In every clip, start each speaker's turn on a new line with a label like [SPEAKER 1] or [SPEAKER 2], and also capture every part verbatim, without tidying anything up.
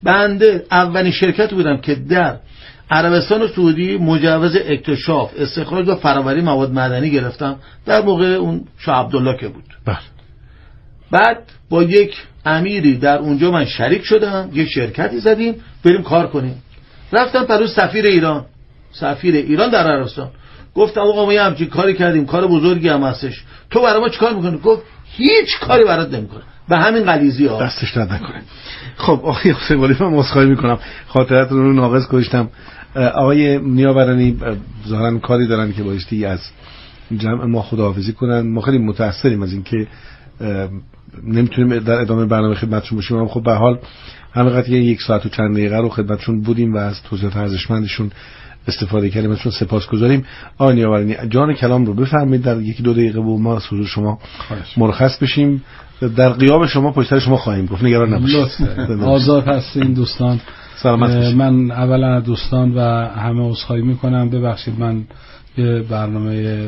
[SPEAKER 1] بنده اولین شرکت بودم که در عربستان سعودی مجوز اکتشاف، استخراج و فراوری مواد معدنی گرفتم در موقع اون شاه عبدالله که بود.
[SPEAKER 2] بله.
[SPEAKER 1] بعد با یک امیری در اونجا من شریک شدم، یک شرکتی زدیم بریم کار کنیم. رفتم پلو سفیر ایران، سفیر ایران در عربستان. گفتم آقا ما یه همچین کاری کردیم، کار بزرگی هم هستش، تو برای ما چیکار میکنی؟ گفت هیچ کاری برات نمیکنه. به همین غلیظی ها
[SPEAKER 2] دستش درد نکنه. خب آقای حسین قلی من مسخره میکنم، خاطرتون رو ناقص گذاشتم. آقای نیاورانی ظاهرا کاری دارن که بایستی از جمع ما خداحافظی کنن. ما خیلی متأثریم از اینکه نمیتونیم در ادامه برنامه خدمتشون باشیم، اما خب به هر حال همینقدر که یک ساعت و چند دقیقه رو خدمتشون بودیم و از توضیحات ارزشمندشون استفاده کردیم، ازشون سپاسگزاریم. آقای نیاورانی جان کلام رو بفرمایید در یکی دو دقیقه با ما از حضور شما مرخص بشیم. در غیاب شما پشت سر شما خواهیم گفت، نگران نباشید.
[SPEAKER 3] آزاد هستین دوستان.
[SPEAKER 2] سلامت
[SPEAKER 3] من اولا دوستان و همه عذرخواهی میکنم، ببخشید من یه برنامه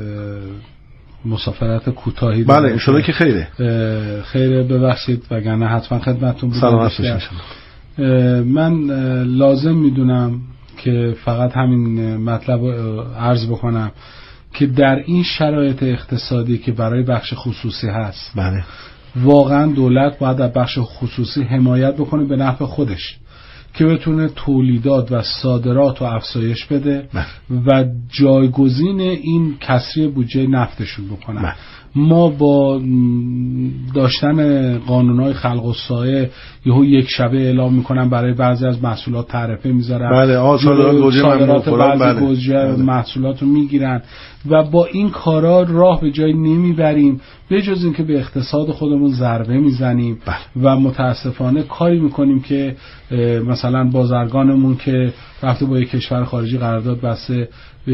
[SPEAKER 3] مسافرت کوتاهی
[SPEAKER 2] بله ان شاءالله که خیره
[SPEAKER 3] خیره ببخشید، وگرنه حتما خدمتتون بودم.
[SPEAKER 2] سلامت باشید.
[SPEAKER 3] من لازم میدونم که فقط همین مطلب رو عرض بکنم که در این شرایط اقتصادی که برای بخش خصوصی هست،
[SPEAKER 2] بله
[SPEAKER 3] واقعا دولت باید در بخش خصوصی حمایت بکنه به نفع خودش که بتونه تولیدات و صادرات رو افزایش بده بله. و جایگزین این کسری بودجه نفتشون بکنن بله. ما با داشتن قانونهای خلق الساعه یهو یک شبه اعلام میکنن برای بعضی از محصولات تعرفه میذارن،
[SPEAKER 2] بله صادرات گوجه
[SPEAKER 3] صادرات بعضی گوجه محصولات رو میگیرن و با این کارا راه به جای نمیبریم، به جز اینکه به اقتصاد خودمون ضربه میزنیم بله. و متاسفانه کاری میکنیم که مثلا بازرگانمون که رفته با یک کشور خارجی قرارداد بسته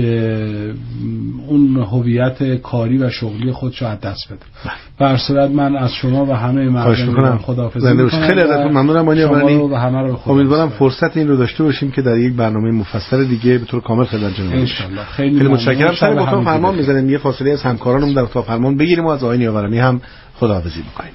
[SPEAKER 3] اون هویت کاری و شغلی خودشو از دست بده. به هر صورت من از شما و همه مردم خداحافظی میکنم.
[SPEAKER 2] خیلی ازتون ممنونم آقای نیاورانی. امیدوارم فرصت این رو داشته باشیم که در یک برنامه مفصل دیگه به طور کامل خدمتتون باشیم ان شاء الله. خیلی, خیلی متشکرم. سر گفتم فرمان میذاریم، یه فاصله از همکارانم در اتاق فرمان بگیریم و از آقای نیاورانی هم خداحافظی میکنیم.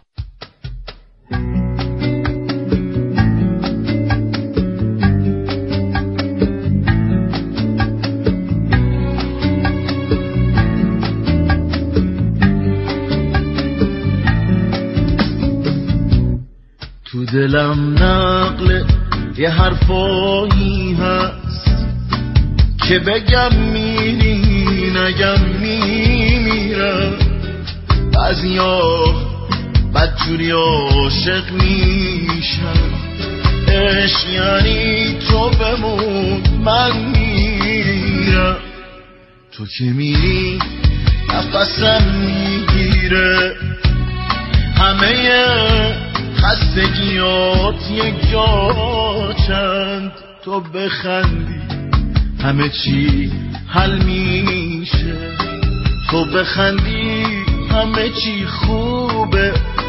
[SPEAKER 4] دلم نقل یه حرفایی هست که بگم میری نگم میمیرم، بعضیا بدجوری عاشق میشم، عشق یعنی تو بمون من میرم، تو که میری نفسم میگیره، همه خستگیات یک جا چند، تو بخندی همه چی حل میشه، تو بخندی همه چی خوبه،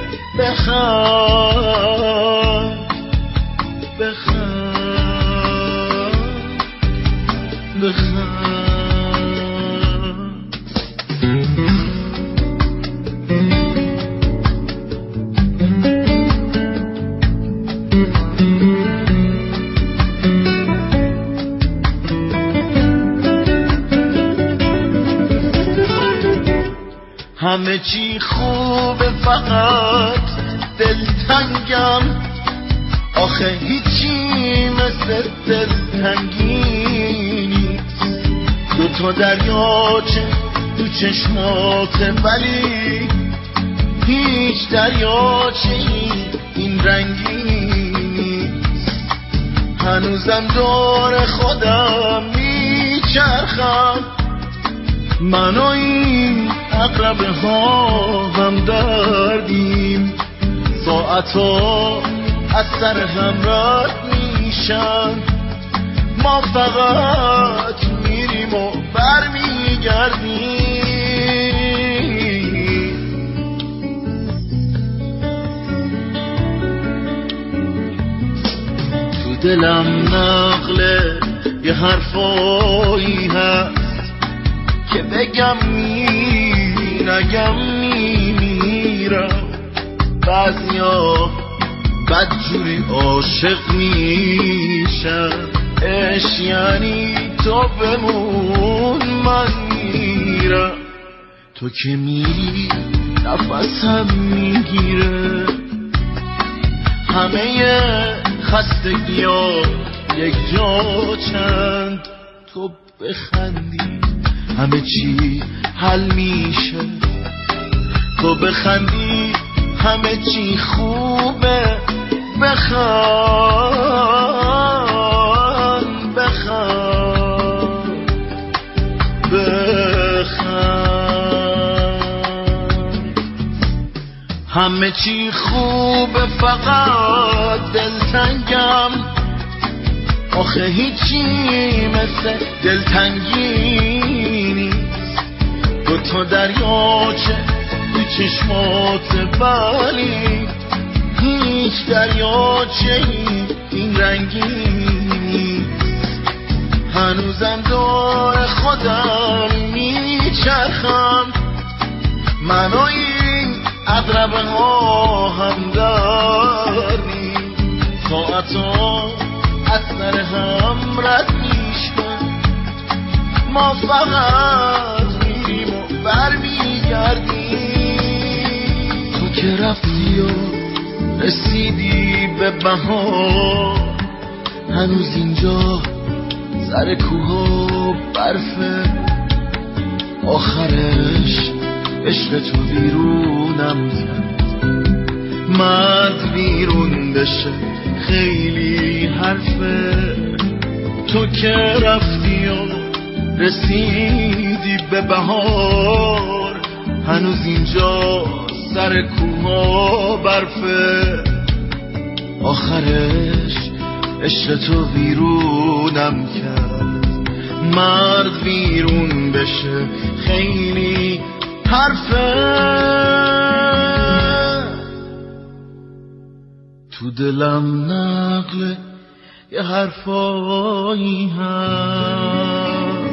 [SPEAKER 4] بخند بخند بخند. همه چی خوبه فقط دلتنگم، آخه هیچی مثل دلتنگی نیست، دو تا دریاچه تو چشماته ولی هیچ دریاچه این رنگی نیست، هنوزم دور خودم میچرخم، من و این اقربه ها هم دردیم، ساعتا از سر هم رد میشن، ما فقط میریم و برمیگردیم. تو دلم نقله یه حرفایی هست که بگم میری نگم میمیرم، بعضیا بدجوری عاشق میشم. عشق یعنی تو بمون من میرم، تو که میری نفسم میگیره. همه خستگی ها یک جا چند، تو بخندی همه چی حل میشه. تو بخندی همه چی خوبه. بخند بخند بخند، همه چی خوبه فقط دلتنگم. آخه هیچی مثل دلتنگی نیست. دو تا دریاچه تو چشمات بلی، هیچ دریاچه این رنگی نیست. هنوزم دور خودم میچرخم، من و این عقربه ها هم داریم. ساعتا از سر هم رد میشن، ما فقط میریم و برمیگردیم. تو که رفتی و رسیدی به بهار، هنوز اینجا سر کوه و برفه. آخرش عشق تو بیرونم کرد، مرد بیرون بشه خیلی حرفه. تو که رفتی و رسیدی به بهار، هنوز اینجا سر کوها برفه. آخرش عشق تو بیرونم کرد، مرد بیرون بشه خیلی حرفه. تو دلم نقل یه حرفایی هست.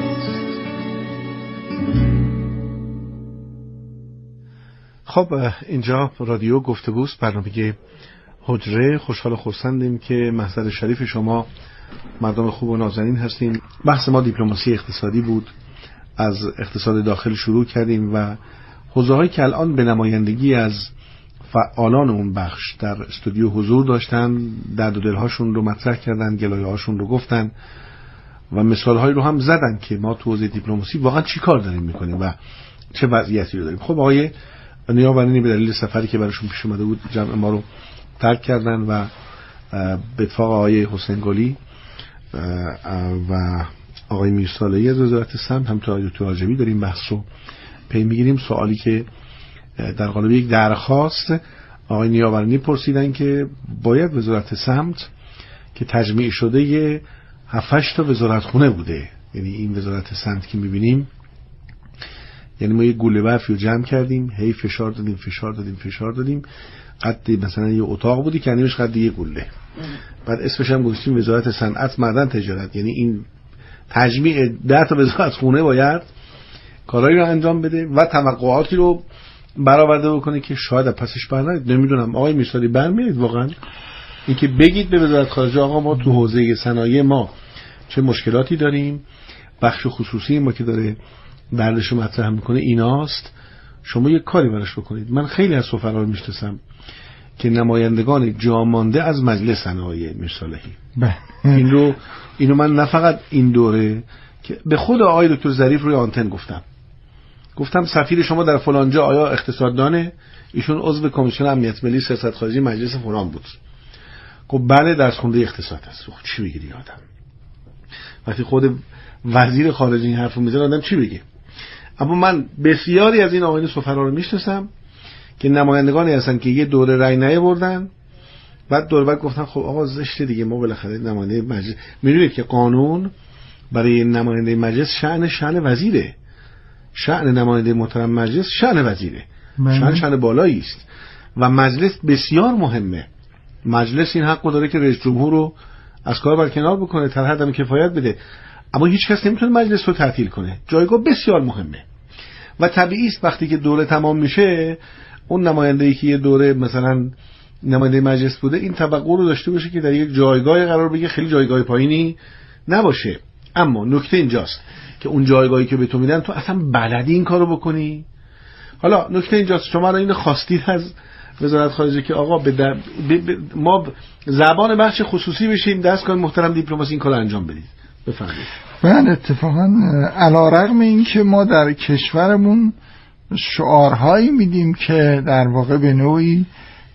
[SPEAKER 2] خب اینجا رادیو گفتگوست، برنامه حجره. خوشحال و خرسندیم که محضر شریف شما مردم خوب و نازنین هستیم. بحث ما دیپلماسی اقتصادی بود، از اقتصاد داخل شروع کردیم و حوزه‌هایی که الان به نمایندگی از فعالان اون بخش در استودیو حضور داشتن، درد و دلهاشون رو مطرح کردن، گلایه‌هاشون رو گفتن و مثال‌هایی رو هم زدن که ما تو حوزه دیپلماسی واقعا چی کار داریم میکنیم و چه وضعیتی رو داریم. خب آقای نیابرنی به دلیل سفری که براشون پیش اومده بود جمع ما رو ترک کردن و به اتفاق آقای حسین گلی و آقای میرساله‌ای از وزارت سمت هم تا آقای دکتر حاجبی داریم بحث رو پی میگیریم. سوالی که در قالب یک درخواست آقای نیابرنی پرسیدن که باید وزارت سمت که تجمیع شده یه هفت تا وزارت خونه بوده، یعنی این وزارت سمت که میبینیم، یعنی ما یه گوله برفی رو جمع کردیم، هی فشار دادیم فشار دادیم فشار دادیم، قد مثلا یه اتاق بودی که نیمش قد یه گوله، بعد اسمش هم گذاشتیم وزارت صنعت معدن تجارت. یعنی این تجمیع ده تا وزارت خونه باید کارهایی رو انجام بده و توقعاتی رو برآورده بکنه که شاید پسش برنید. نمیدونم آقای میرسالی برمیاد واقعا اینکه بگید به وزارت خارجه آقا ما تو حوزه صنایع ما چه مشکلاتی داریم، بخش خصوصی ما که داره دردشو مطرح میکنه ایناست، شما یه کاری براش بکنید. من خیلی از سفرا رو میشناسم که نمایندگان جامانده از مجلس صنایع میرصالحی، این رو اینو من نه فقط این دوره که به خود آقای دکتر ظریف روی آنتن گفتم گفتم سفیر شما در فلان جا آیا اقتصاددانه؟ ایشون عضو کمیسیون امنیت ملی سیاست خارجی مجلس فلان بود. خب بله درس خونده اقتصاد هست. خب چی بگیری آدم وقتی خود وزیر خارجه این حرفو میزنه آدم چی بگه؟ اما من بسیاری از این آقایون سفرا رو میشناسم که نمایندگانی هستن که یه دوره رای نیاوردن، بعد دوره بعد گفتن خب آقا زشته دیگه ما بالاخره نماینده مجلس. میدونید که قانون برای نماینده مجلس شأن شأن وزیره، شأن نماینده محترم مجلس شأن وزیره، شأن شأن بالایی است و مجلس بسیار مهمه. مجلس این حق داره که رئیس جمهور رو از کار برکنار بکنه، تا حد کفایت بده، اما هیچ کس نمیتونه مجلس رو تعطیل کنه. جایگاه بسیار مهمه و طبیعی است وقتی که دوره تمام میشه اون نماینده‌ای که یه دوره مثلا نماینده مجلس بوده این توقع رو داشته باشه که در یک جایگاه قرار بگیره، خیلی جایگاه پایینی نباشه. اما نکته اینجاست که اون جایگاهی که به تو میدن تو اصلا بلدی این کارو بکنی. حالا نکته اینجاست شما را اینو خواستید از وزارت خارجه که آقا به در... ب... ب... ما زبان بخش خصوصی بشیم، دستگاه محترم دیپلماسی این کارو انجام بدید. بفرمایید.
[SPEAKER 5] من اتفاقا علیرغم این که ما در کشورمون شعارهایی میدیم که در واقع به نوعی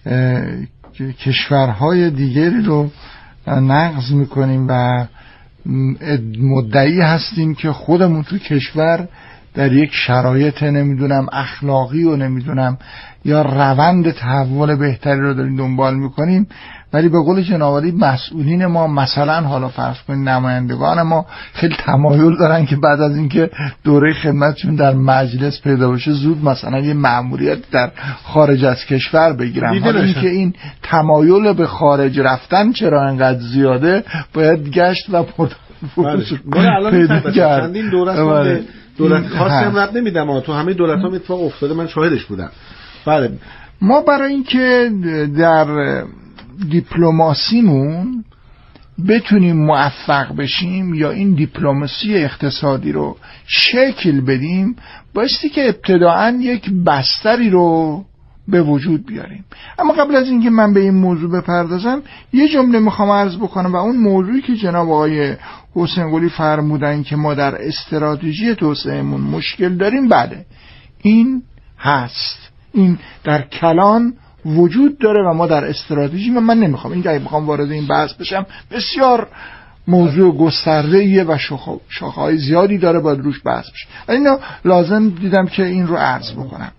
[SPEAKER 5] کشورهای دیگری رو نقض میکنیم و مدعی هستیم که خودمون تو کشور در یک شرایط نمیدونم اخلاقی و نمیدونم یا روند تحول بهتری رو داریم دنبال میکنیم، ولی به قول جناب عالی مسئولین ما مثلا حالا فرض کنید نمایندگان ما خیلی تمایل دارن که بعد از اینکه دوره خدمتشون در مجلس پیدا بشه زود مثلا یه مأموریت در خارج از کشور بگیرن. حالا اینکه این تمایل به خارج رفتن چرا انقدر زیاده باید گشت و پرد
[SPEAKER 2] پیدا کرد. چندین دوره دولت خاصی هم رد نمیدم ها، تو همه دولت هم اتفاق افتاده، من شاهدش بودم. بله
[SPEAKER 5] ما برای اینکه در دیپلماسیمون بتونیم موفق بشیم یا این دیپلماسی اقتصادی رو شکل بدیم بایستی که ابتداعاً یک بستری رو به وجود بیاریم. اما قبل از اینکه من به این موضوع بپردازم یه جمله میخوام عرض بکنم و اون موضوعی که جناب آقای حسین قلی فرمودن که ما در استراتژی توسعهمون مشکل داریم، بله این هست، این در کلان وجود داره و ما در استراتژی و من نمیخوام این که میخوام وارد این بحث بشم، بسیار موضوع گسترده‌ایه و شاخه‌های زیادی داره باید روش بحث بشه، اینا لازم دیدم که این رو عرض بکنم.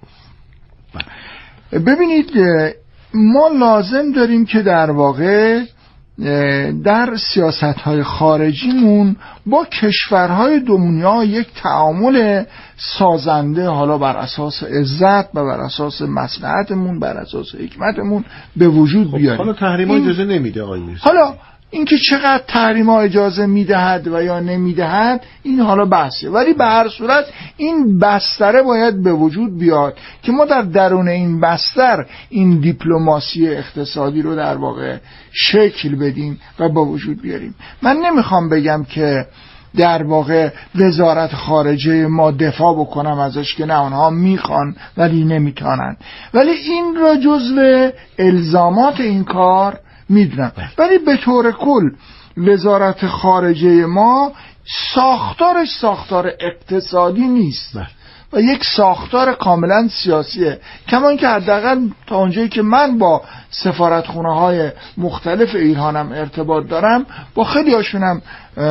[SPEAKER 5] ببینید ما لازم داریم که در واقع در سیاست‌های خارجیمون با کشورهای دنیا یک تعامل سازنده حالا بر اساس عزت و بر اساس مصلحتمون بر اساس حکمتمون به وجود بیاریم.
[SPEAKER 2] حالا تحریم‌ها اجازه نمیده آقای میرزا.
[SPEAKER 5] حالا اینکه چقدر تحریم‌ها اجازه میدهد و یا نمیدهد این حالا بحثه، ولی به هر صورت این بستره باید به وجود بیاد که ما در درون این بستر این دیپلماسی اقتصادی رو در واقع شکل بدیم و با وجود بیاریم. من نمیخوام بگم که در واقع وزارت خارجه ما دفاع بکنم ازش که نه آنها میخوان ولی نمیتونن، ولی این را جزو الزامات این کار میدونم. ولی به طور کل وزارت خارجه ما ساختارش ساختار اقتصادی نیست و یک ساختار کاملا سیاسیه، کما اینکه حداقل تا اونجایی که من با سفارتخونه های مختلف ایرانم ارتباط دارم با خیلی هاشونم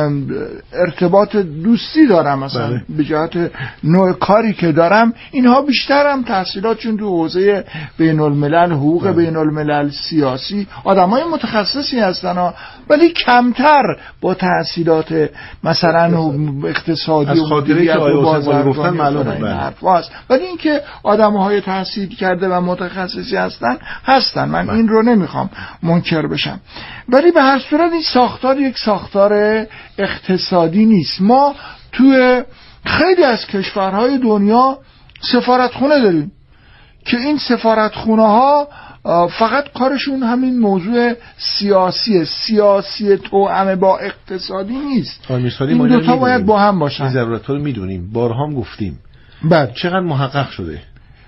[SPEAKER 5] ارتباط دوستی دارم، مثلا بله. به جهت نوع کاری که دارم اینها بیشتر هم تحصیلاتشون تو حوزه بین الملل حقوق بله. بین الملل سیاسی آدمای متخصصی هستن ها، ولی کمتر با تحصیلات مثلا اقتصادی
[SPEAKER 2] از خاطره که آیه گفتن معلومه
[SPEAKER 5] هست، ولی اینکه آدم‌های تحصیل کرده و متخصصی هستن هستن، من این رو نمیخوام منکر بشم، ولی به هر صورت این ساختار یک ساختار اقتصادی نیست. ما توی خیلی از کشورهای دنیا سفارتخونه داریم که این سفارتخونه ها فقط کارشون همین موضوع سیاسی سیاسی توأم با اقتصادی نیست، این دوتا باید با هم باشن.
[SPEAKER 2] این ضرورت رو میدونیم، بارها هم گفتیم،
[SPEAKER 5] بعد
[SPEAKER 2] چقدر محقق شده؟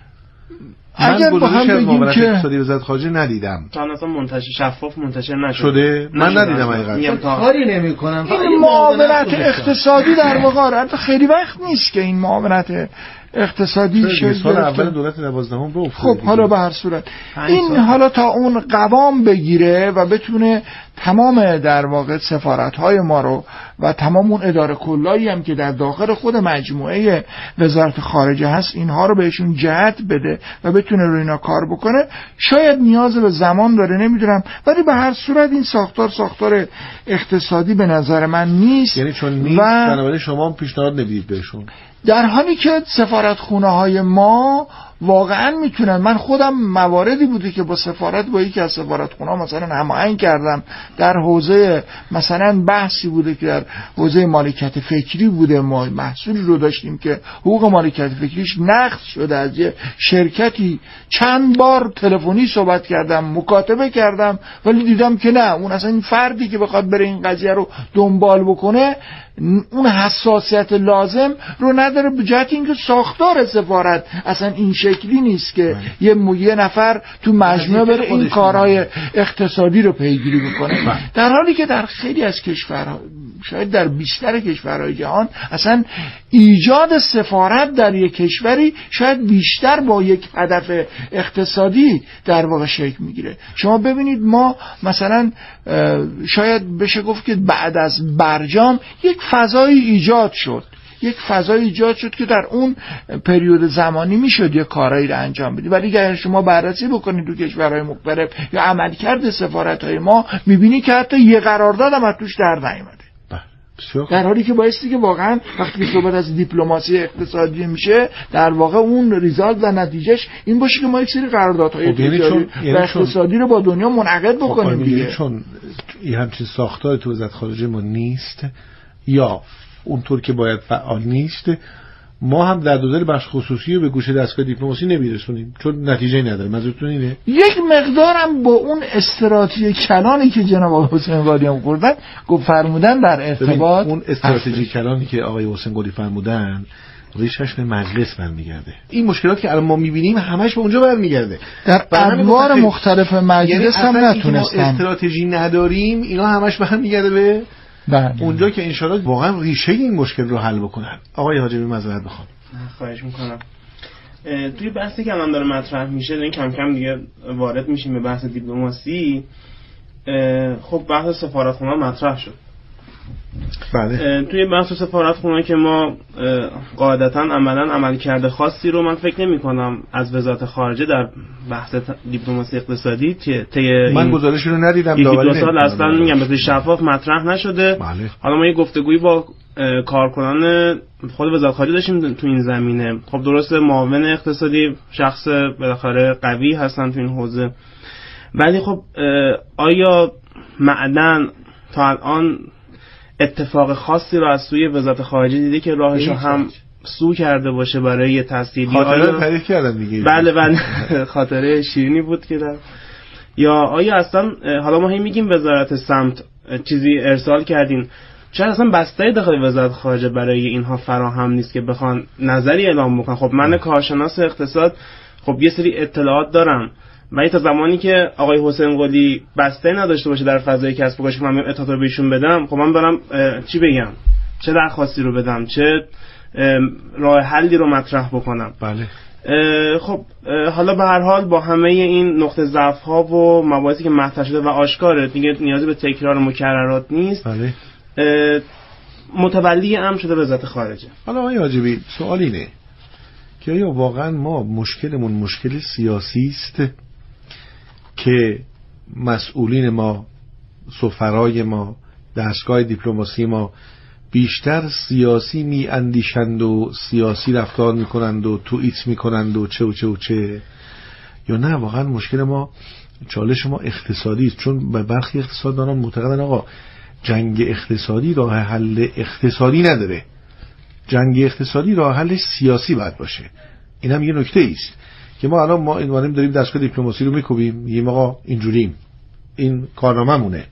[SPEAKER 5] اگر با هم بگیم که
[SPEAKER 2] اقتصادی وزارت خارجه ندیدم
[SPEAKER 6] تا اصلا منتشر شفاف منتشر نشده
[SPEAKER 2] شده، من ندیدم حقیقتا
[SPEAKER 1] کاری نمی‌کنم.
[SPEAKER 5] این معاونت اقتصادی در واقع خیلی وقت نیست که این معاونت اقتصادی شد
[SPEAKER 2] سال اول دولت دوازدهم رو
[SPEAKER 5] خب حالا به هر صورت این حالا تا اون قوام بگیره و بتونه تمام در واقع سفارت‌های ما رو و تمام اون اداره کلایی هم که در داخل خود مجموعه وزارت خارجه هست اینها رو بهشون جهت بده و بتونه روی اینا کار بکنه، شاید نیاز به زمان داره نمیدونم، ولی به هر صورت این ساختار ساختار اقتصادی به نظر من نیست.
[SPEAKER 2] یعنی چون نیست بنابراین شما هم پیشنهاد نمیدید بهشون،
[SPEAKER 5] در حالی که سفارتخونه های ما واقعا میتونن. من خودم مواردی بوده که با سفارت با یکی از سفارتخونه‌ها مثلا هماهنگ کردم در حوزه مثلا بحثی بوده که در حوزه مالکیت فکری بوده، ما محصولی رو داشتیم که حقوق مالکیت فکریش نقض شده از یه شرکتی. چند بار تلفنی صحبت کردم، مکاتبه کردم، ولی دیدم که نه، اون اصلا این فردی که بخواد بره این قضیه رو دنبال بکنه اون حساسیت لازم رو نداره، به جهت اینکه ساختار سفارت اصلا این شکلی نیست که یه یه نفر تو مجموعه بره این کارهای اقتصادی رو پیگیری بکنه. در حالی که در خیلی از کشورها، شاید در بیشتر کشورهای جهان، اصلا ایجاد سفارت در یک کشوری شاید بیشتر با یک هدف اقتصادی در واقع شکل میگیره. شما ببینید ما مثلا شاید بشه گفت که بعد از برجام یک فضایی ایجاد شد، یک فضایی ایجاد شد که در اون پریود زمانی میشد یک کارایی رو انجام بدید. ولی اگر شما بررسی بکنید تو کشورهای مختلف یا عملکرد سفارت‌های ما، میبینی که حتی یه قرارداد هم توش در نیامده. در حالی که بایستی که واقعا وقتی صحبت از دیپلماسی اقتصادی میشه، در واقع اون ریزالت و نتیجهش این باشه که ما یک سری قراردادهای تجاری و اقتصادی رو با دنیا منعقد بکنیم دیگه.
[SPEAKER 2] چون این همچین ساختار تو وزارت خارجه ما نیست یا اونطور که باید فعال نیست، ما هم در دو دل بخش خصوصی رو به گوشه دستگاه دیپلماسی نمیرسونیم چون نتیجه نداره. منظورتون اینه؟
[SPEAKER 5] یک مقدارم با اون استراتژی کلانی که جناب آقای حسین قلی هم خوردن گفت فرمودن در ارتباط،
[SPEAKER 2] اون استراتژی کلانی که آقای حسین قلی فرمودن ریشش به مجلس برمیگرده. این مشکلات که الان ما میبینیم همش به اونجا برمیگرده.
[SPEAKER 5] در ادوار مختلف مجلس
[SPEAKER 2] یعنی
[SPEAKER 5] هم نتونستن.
[SPEAKER 2] ما استراتژی نداریم، اینا همش برمیگرده به
[SPEAKER 5] بله.
[SPEAKER 2] اونجا که انشالله واقعا ریشه این مشکل رو حل بکنن. آقای حاجبی معذرت بخوام.
[SPEAKER 6] خواهش میکنم. توی بحثی که الان داره مطرح میشه، این کم کم دیگه وارد میشیم به بحث دیپلماسی. خب بحث سفارتخونه مطرح شد.
[SPEAKER 2] بله.
[SPEAKER 6] توی بحث سفارتخونه که ما قاعدتاً عملاً عملکرد خاصی رو من فکر نمی کنم از وزارت خارجه در بحث دیپلماسی اقتصادی طی
[SPEAKER 2] من گزارش رو ندیدم،
[SPEAKER 6] دو سال اصلا میگم به شفاف مطرح نشده.
[SPEAKER 2] بله.
[SPEAKER 6] حالا ما یه گفتگویی با کارکنان خود وزارت خارجه داشتیم تو این زمینه. خب درسته معاون اقتصادی شخص بالاخره قوی هستن تو این حوزه، ولی خب آیا معدن تا الان اتفاق خاصی رو از سوی وزارت خارجه دیده که راهشو هم سو کرده باشه برای تسهیلی؟
[SPEAKER 2] خاطره تعریف کردن دیگه.
[SPEAKER 6] بله بله خاطره شیرینی بود که در یا آیا اصلا حالا ما هم میگیم وزارت سمت چیزی ارسال کردین، چرا اصلا بسته‌ای داخل وزارت خارجه برای اینها فراهم نیست که بخوان نظری اعلام بکنن؟ خب من کارشناس اقتصاد خب یه سری اطلاعات دارم، ولی تا زمانی که آقای حسین قلی بسته نداشته باشه در فضای کسب و کار که من اطلاعات رو بهشون بدم، خب من برم چی بگم، چه درخواستی رو بدم، چه راه حلی رو مطرح بکنم؟
[SPEAKER 2] بله.
[SPEAKER 6] خب حالا به هر حال با همه این نقطه ضعف ها و مباحثی که مطرح شده و آشکاره دیگه نیازی به تکرار مکررات نیست.
[SPEAKER 2] بله.
[SPEAKER 6] متولی امر شده وزارت خارجه.
[SPEAKER 2] حالا آقای حاجبی سوال اینه که آیا واقعا ما مشکلمون مشکل سیاسی است که مسئولین ما، سفرای ما، دستگاه دیپلماسی ما بیشتر سیاسی می اندیشند و سیاسی رفتار می کنند و توییت می کنند و چه و چه و چه، یا نه واقعا مشکل ما چالش ما اقتصادی است؟ چون به برخی اقتصاددانان معتقدن آقا جنگ اقتصادی راه حل اقتصادی نداره، جنگ اقتصادی راه حلش سیاسی باید باشه. این هم یه نکته ایست که ما الان ما اینواریم داریم دستگاه دیپلماسی رو میکوبیم، میگیم آقا اینجوریم، این کارنامه مونه،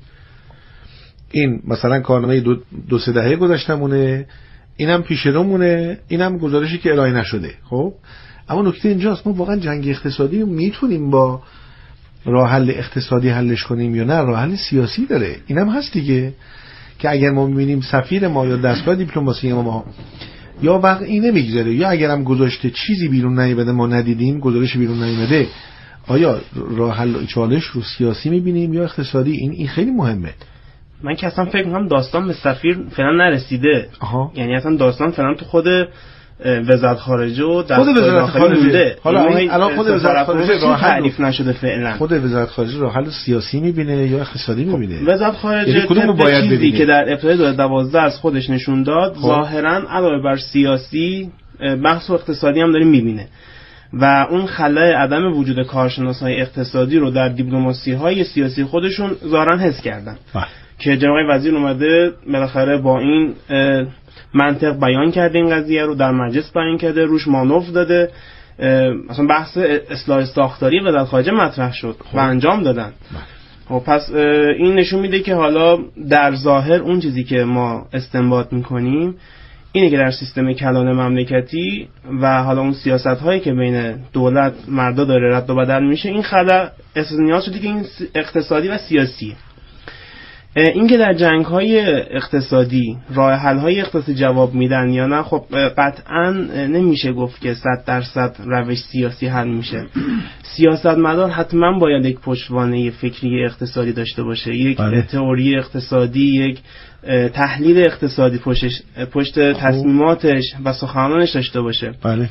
[SPEAKER 2] این مثلا کارنامه دو, دو سه دهه گذشتمونه، اینم پیش رومونه، اینم گزارشی که ارائه نشده. خب اما نکته اینجاست ما واقعا جنگ اقتصادی میتونیم با راه حل اقتصادی حلش کنیم یا نه راه حل سیاسی داره؟ اینم هست دیگه که اگر ما میبینیم سفیر ما یا دستگاه دیپلماسی ما یا وقعی نمیگذاره یا اگرم گذاشته چیزی بیرون نیامده ما ندیدیم، گزارش بیرون نیامده، آیا راه حل چالش رو سیاسی میبینیم یا اقتصادی؟ این این خیلی مهمه.
[SPEAKER 6] من که اصلا فکر می‌کنم داستان به سفیر فعلا نرسیده.
[SPEAKER 2] آها.
[SPEAKER 6] یعنی اصلا داستان فعلا تو خود وزارت خارجه و
[SPEAKER 2] خود وزارت خارجه.
[SPEAKER 6] حالا
[SPEAKER 2] الان خود وزارت خارجه راه حل
[SPEAKER 6] تعریف نشده فعلا.
[SPEAKER 2] خود وزارت خارجه راه حل سیاسی میبینه یا اقتصادی میبینه؟
[SPEAKER 6] وزارت خارجه
[SPEAKER 2] یعنی کدومو باید
[SPEAKER 6] چیزی
[SPEAKER 2] ببینه؟
[SPEAKER 6] که در ابتدای دو هزار و دوازده از خودش نشون داد ظاهرا علاوه بر سیاسی بحث و اقتصادی هم داره میبینه. و اون خلای عدم وجود کارشناسای اقتصادی رو در دیپلماسی‌های سیاسی خودشون ظاهراً حس کردن که جناب وزیر اومده بالاخره با این منطق بیان کرده، این قضیه رو در مجلس بیان کرده، روش مانور داده، مثلا بحث اصلاح ساختاری وزارت خارجه مطرح شد و انجام دادن. خب پس این نشون میده که حالا در ظاهر اون چیزی که ما استنباط میکنیم اینه که در سیستم کلان مملکتی و حالا اون سیاست هایی که بین دولت مردا داره رد و بدل میشه، این خلا احساس نیاز شده که این اقتصادی و سیاسیه. این که در جنگ های اقتصادی راه حل های اقتصادی جواب میدن یا نه، خب قطعا نمیشه گفت که صد درصد روش سیاسی حل میشه. سیاستمدار حتما باید یک پشتوانه فکری اقتصادی داشته باشه، یک بله. تئوری اقتصادی، یک تحلیل اقتصادی پشتش، پشت تصمیماتش و سخنانش داشته باشه. بله.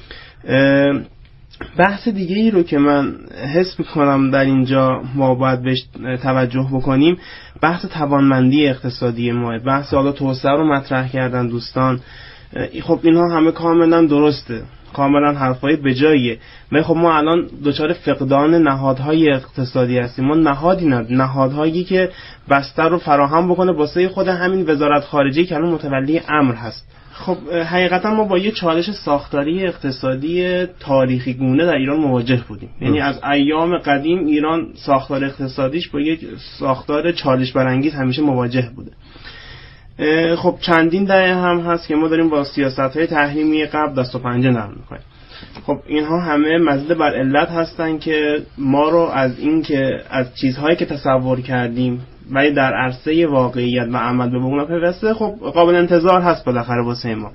[SPEAKER 6] بحث دیگه ای رو که من حس میکنم در اینجا ما باید بهش توجه بکنیم، بحث توانمندی اقتصادی ما، بحث حالا توسعه رو مطرح کردن دوستان. خب اینها همه کاملا درسته، کاملا حرفای بجاییه، ولی خب ما الان دچار فقدان نهادهای اقتصادی هستیم. ما نهادی نداریم، نهادهایی که بستر رو فراهم بکنه واسه خود همین وزارت خارجه که الان متولی امر هست. خب حقیقتا ما با یه چالش ساختاری اقتصادی تاریخی گونه در ایران مواجه بودیم. یعنی از ایام قدیم ایران ساختار اقتصادیش با یک ساختار چالش برانگیز همیشه مواجه بوده. خب چندین دهه هم هست که ما داریم با سیاست‌های تحریمی قبل دست و پنجه نرم می‌کنیم. خب اینها همه مزید بر علت هستن که ما رو از این که از چیزهایی که تصور کردیم ولی در عرصه واقعیت و عمل به بوم پیوسته، خب قابل انتظار هست بالاخره واسه ما.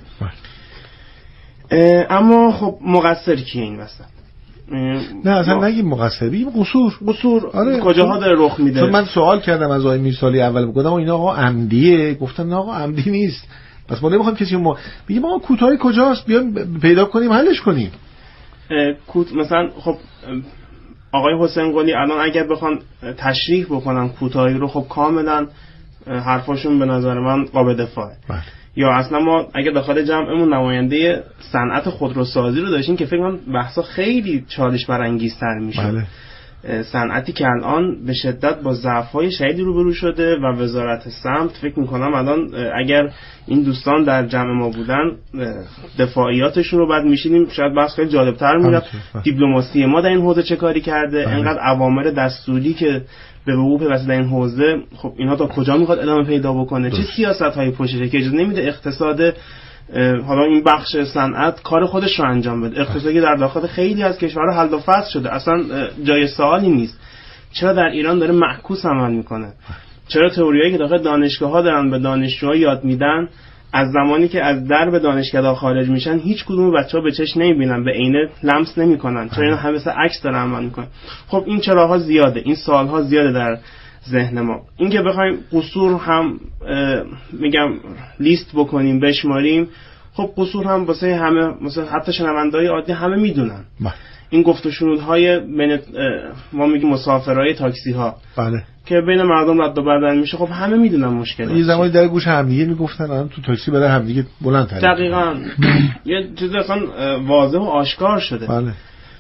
[SPEAKER 6] اما خب مقصر کیه این وسط؟
[SPEAKER 2] نه اصلا نگیم مقصر، بگیم قصور. قصور آره،
[SPEAKER 6] کجاها داره رخ میده؟
[SPEAKER 2] چون من سوال کردم از آقای میرسالی اول بگم اینا آقا عمدیه، گفتن نه آقا عمدی نیست. پس ما نمیخوایم کسی ما بگیم آقا کوتاهی کجاست، بیایم پیدا کنیم حلش کنیم.
[SPEAKER 6] کوت مثلا خب آقای حسین قلی الان اگر بخوان تشریح بکنن کوتاهی رو، خب کاملا حرفاشون به نظر من قابل دفاعه. یا اصلا ما اگر داخل جمعمون نماینده صنعت خودروسازی رو داشتیم که فکر کنم بحثا خیلی چالش برانگیزتر میشه. بله. صنعتی که الان به شدت با ضعف‌های شدیدی روبرو شده و وزارت سمت فکر می‌کنم الان اگر این دوستان در جمع ما بودن دفاعیاتشون رو بعد میشینیم شاید بحث خیلی جالب‌تر می‌رفت. دیپلماسی ما در این حوزه چه کاری کرده، اینقدر اوامر دستوری که به وقوع پیوسته در این حوزه، خب اینها تا کجا میخواد ادامه پیدا بکنه، چه سیاست‌های پشتشه که اجازه نمیده اقتصاد حالا این بخش صنعت کار خودش رو انجام بده. اقتصادی در داخل خیلی از کشورها حل و فصل شده، اصلا جای سوالی نیست. چرا در ایران داره معکوس عمل میکنه؟ چرا تئوریایی که داخل دانشگاه‌ها دارن به دانشجوها یاد میدن، از زمانی که از درب دانشگاه خارج میشن هیچ کدوم بچه‌ها به چشم نمیبینن، به عینه لمس نمیکنن، چرا اینا همه مثل عکس دارن عمل میکنن؟ خب این چراها زیاده، این سوال‌ها زیاده در ذهن ما. این که بخوایم قصور هم میگم لیست بکنیم بشماریم، خب قصور هم واسه همه، مثلا حتی شنونده‌های عادی همه میدونن. این گفت و شنودهای بین ما میگیم مسافرای تاکسی ها، بله، که بین مردم رد و بدل میشه، خب همه میدونن مشکل.
[SPEAKER 2] یه زمانی در گوش همدیگه میگفتن الان تو تاکسی برای همدیگه بلند تر.
[SPEAKER 6] دقیقاً. یه چیزی اصلا واضح و آشکار شده. بله.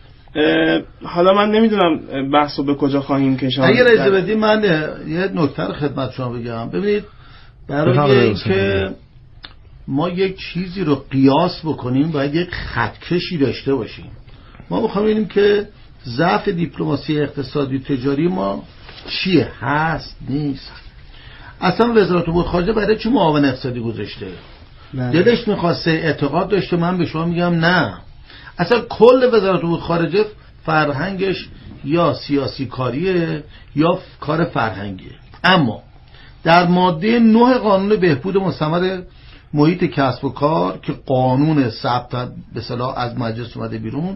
[SPEAKER 6] حالا من نمیدونم بحثو به کجا خواهیم کشاند.
[SPEAKER 1] اگر اجازه بدید من یه نکته رو خدمت شما بگم. ببینید برای اینکه ما یک چیزی رو قیاس بکنیم باید یک خطکشی داشته باشیم. ما میخوایم ببینیم که ضعف دیپلماسی اقتصادی تجاری ما چیه، هست نیست. اصلا وزارت امور خارجه برای چی معاون اقتصادی گذاشته؟ دلش میخواسته، اعتقاد داشته، من به شما میگم نه. اصلا کل وزارت امور خارجه فرهنگش یا سیاسی کاریه یا کار فرهنگیه. اما در ماده نه قانون بهبود مستمر محیط کسب و کار که قانون ثبت به اصطلاح از مجلس اومده بیرون،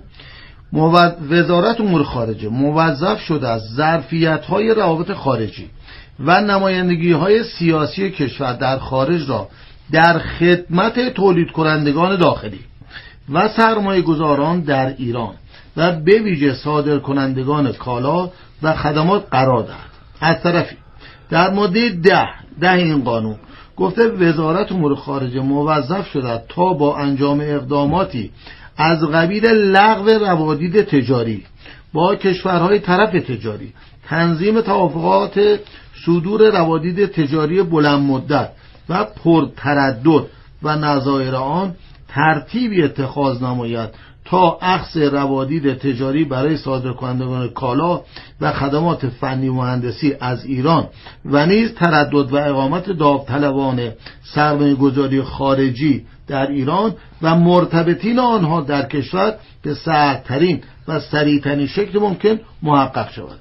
[SPEAKER 1] وزارت امور خارجه موظف شده از ظرفیت‌های روابط خارجی و نمایندگی‌های سیاسی کشور در خارج را در خدمت تولید کنندگان داخلی و سرمایه گذاران در ایران و به ویژه صادر کنندگان کالا و خدمات قرار دهد. از طرفی در ماده ده ده این قانون گفته وزارت امور خارجه موظف شده تا با انجام اقداماتی از قبیل لغو روادید تجاری با کشورهای طرف تجاری، تنظیم توافقات صدور روادید تجاری بلند مدت و پرتردد و نظایر آن ترتیبی اتخاذ نماید تا اخذ روادید تجاری برای صادرکنندگان کالا و خدمات فنی و مهندسی از ایران و نیز تردد و اقامت داوطلبان سرمایه‌گذاری خارجی در ایران و مرتبطین آنها در کشور به سریع‌ترین و سریع‌ترین شکل ممکن محقق شود.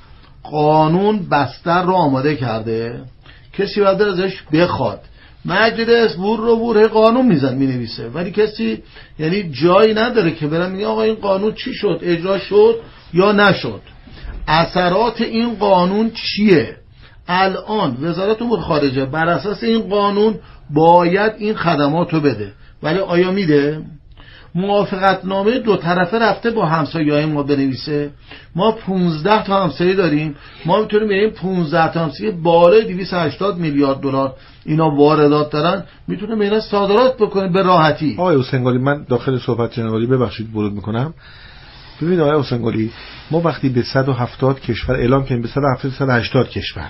[SPEAKER 1] قانون بستر را آماده کرده، کسی باید ازش بخواد. مجلس بور رو بور قانون میزن مینویسه، ولی کسی یعنی جایی نداره که برم میگه آقا این قانون چی شد، اجرا شد یا نشد، اثرات این قانون چیه. الان وزارت امور خارجه بر اساس این قانون باید این خدمات رو بده، ولی آیا میده؟ موافقتنامه دو طرفه رفته با همسایه‌های ما بنویسه. ما پونزده تا همسایه داریم، ما میتونیم این پونزده تا همسایه بالای دویست و هشتاد میلیارد دلار اینا واردات دارن، میتونیم اینا صادرات بکنیم به راحتی.
[SPEAKER 2] آقای حسینگلی من داخل صحبت جنابالی ببخشید ورود میکنم. ببینید آقای حسینگلی، ما وقتی به صد و هفتاد کشور اعلام کردیم، به صد و هفتاد صد و هشتاد کشور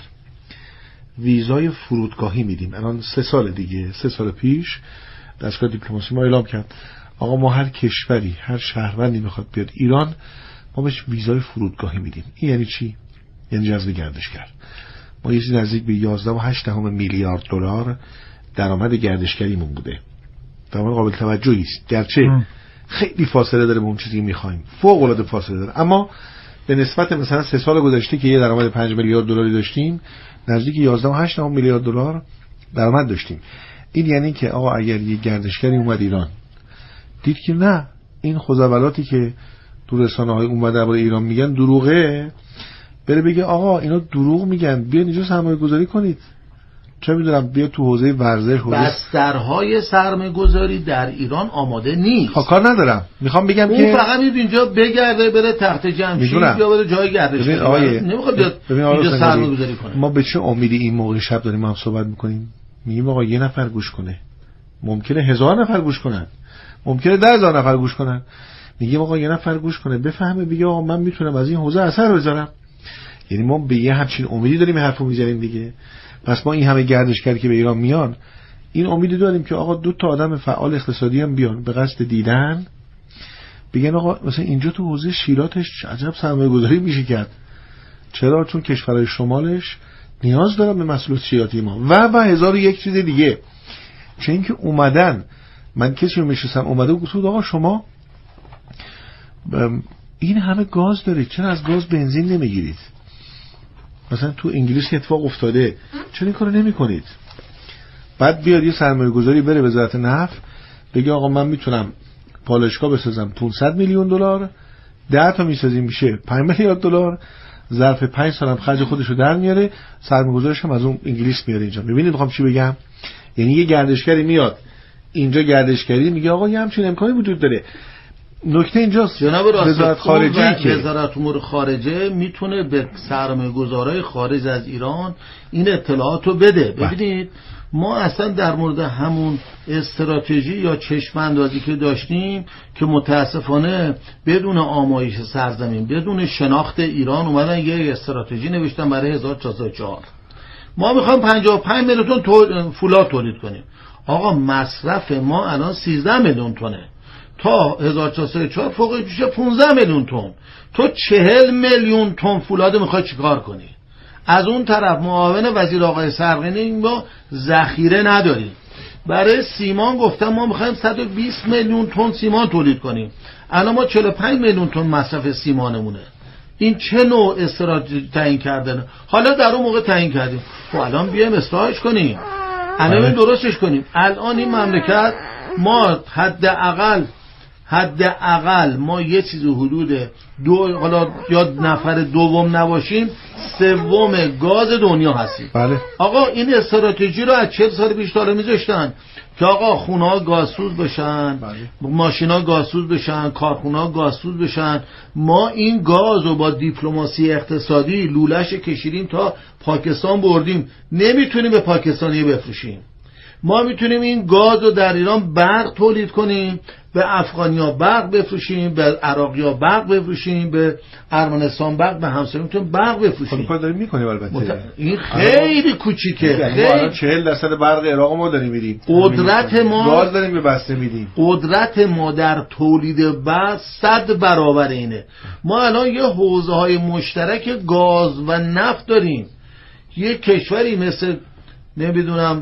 [SPEAKER 2] ویزای فرودگاهی میدیم. الان سه سال دیگه، سه سال پیش دستگاه دیپلماسی ما اعلام کرد آقا ما هر کشوری، هر شهروندی میخواد بیاد ایران ما بهش ویزای فرودگاهی میدیم. این یعنی چی؟ یعنی جذب گردشگر. ما یه چیزی نزدیک به یازده و هشت دهم میلیارد دلار درآمد گردشگریمون بوده. درآمد قابل توجهی است، گرچه خیلی فاصله داره با اون چیزی که میخوایم، فوق العاده فاصله داره، اما به نسبت مثلا سه سال گذشته که یه درآمد پنج میلیارد دلاری داشتیم، نزدیک یازده و هشت دهم میلیارد دلار درآمد داشتیم. این یعنی که آقا اگر یه گردشگری اومد ایران دید که نه این خزعبلاتی که تو رسانه‌های اومده درباره ایران میگن دروغه، بره بگه آقا اینا دروغ میگن، بیاین اینجا سرمایه گذاری کنید. چه میدونم بیا تو حوزه ورزش، حوزه
[SPEAKER 1] بسترهای سرمایه گذاری در ایران آماده نیست.
[SPEAKER 2] خب کار ندارم، میخوام بگم
[SPEAKER 1] اون
[SPEAKER 2] که
[SPEAKER 1] فقط میاد اینجا بگرده بره تخت جمشید یا بره جای گردشگری، نمیخواد بیاد اینجا سرمایه گذاری کنه.
[SPEAKER 2] ما به چه امیدی این موقع شب داریم ما هم صحبت میکنیم، میگیم آقا یه نفر گوش کنه، ممکنه هزار نفر گوش کنن، ممکنه ده هزار نفر گوش کنن. میگیم آقا یه نفر گوش کنه بفهمه، بگه آقا من میتونم از این حوزه اثر بذارم. یعنی ما به یه همچین امیدی داریم حرفو میزنیم دیگه. پس ما این همه گردشگری که به ایران میان، این امیدی داریم که آقا دو تا آدم فعال اقتصادی هم بیان به قصد دیدن، بگن آقا مثلا اینجا تو حوزه شیلاتش عجب سرمایه گذاری میشه کرد. چرا؟ چون کشورهای شمالش نیاز دارن به محصولات شیلاتی ما و و هزار و یک چیز دیگه. چه اینکه اومدن، من کسی رو میشناسم اومده و گفت آقا شما این همه گاز دارید، چرا از گاز بنزین نمیگیرید؟ مثلا تو انگلیس اتفاق افتاده، چرا این کارو نمیکنید؟ بعد بیاد یه سرمایه گذاری بره وزارت نفت بگه آقا من میتونم پالایشگاه بسازم پانصد میلیون دلار، ده تا میسازیم میشه پنج میلیارد دلار، ظرف پنج سالم خرج خودشو در میاره، سرمایه گذارش هم از اون انگلیس میاره اینجا. ببینید میخوام چی بگم؟ یعنی یه گردشگری میاد اینجا گردشگری میگه آقا یه همچین امکانی وجود داره. نکته اینجاست
[SPEAKER 1] جناب
[SPEAKER 2] وزارت خارجه که
[SPEAKER 1] وزارت امور خارجه میتونه به سرمایه‌گذارای خارج از ایران این اطلاعاتو بده. ببینید ما اصلا در مورد همون استراتژی یا چشم اندازی که داشتیم که متاسفانه بدون آمایش سرزمین، بدون شناخت ایران اومدن یه استراتژی نوشتن برای هزار و چهارصد و چهار. ما میخوایم پنجاه و پنج میلیون تن فولاد تولید کنیم. آقا مصرف ما الان سیزده میلیون تنه، تا هزار و چهارصد و چهار فوقش میشه پانزده میلیون تن. تو چهل میلیون تن فولاد میخوای چیکار کنی؟ از اون طرف معاون وزیر آقای سرقینی ما ذخیره نداریم. برای سیمان گفتم ما میخوایم صد و بیست میلیون تن سیمان تولید کنیم، الان ما چهل و پنج میلیون تن مصرف سیمانمونه. این چه نوع استراتژی تعیین کردن؟ حالا در اون موقع تعیین کردیم، خب الان بیایم اصلاحش کنیم، الان درستش کنیم. الان این مملکت ما حداقل حداقل ما یه چیزی حدود دو، حالا یا نفر دوم نباشیم سوم گاز دنیا هستیم.
[SPEAKER 2] بله.
[SPEAKER 1] آقا این استراتژی رو از چهل سال پیش داره میذاشتن که آقا خونه ها گازسوز بشن، بله. ماشین ها گازسوز بشن، کارخونه ها گازسوز بشن. ما این گاز رو با دیپلماسی اقتصادی لولش کشیدیم تا پاکستان بردیم، نمیتونیم به پاکستانی بفروشیم. ما میتونیم این گاز رو در ایران برق تولید کنیم، به افغانیا برق بفروشیم، به عراقیا برق بفروشیم، به ارمنستان برق، به همسایه‌مون برق بفروشیم.
[SPEAKER 2] خب کار داریم میکنیم البته.
[SPEAKER 1] مت... این خیلی کوچیکه.
[SPEAKER 2] یعنی ما الان چهل درصد برق عراق ما داریم میدیم.
[SPEAKER 1] قدرت ما
[SPEAKER 2] گاز داریم به بسته میدیم.
[SPEAKER 1] قدرت ما در تولید برق صد برابر اینه. ما الان یه حوزه‌های مشترک گاز و نفت داریم. یه کشوری مثل نمیدونم